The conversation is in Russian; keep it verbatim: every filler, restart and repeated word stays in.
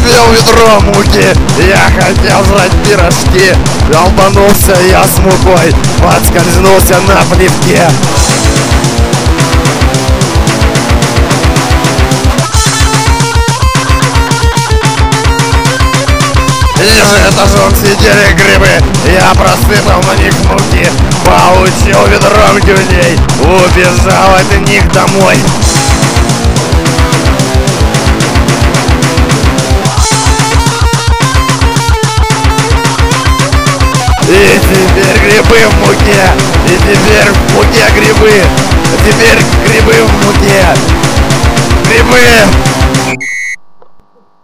увидел ведро муки. Я хотел жрать пирожки. Долбанулся я с мукой, подскользнулся на плевке. Ниже этажом сидели грибы, я просыпал на них муки, получил ведром гюлей, убежал от них домой. И теперь грибы в муке, и теперь в муке грибы, а теперь грибы в муке, грибы.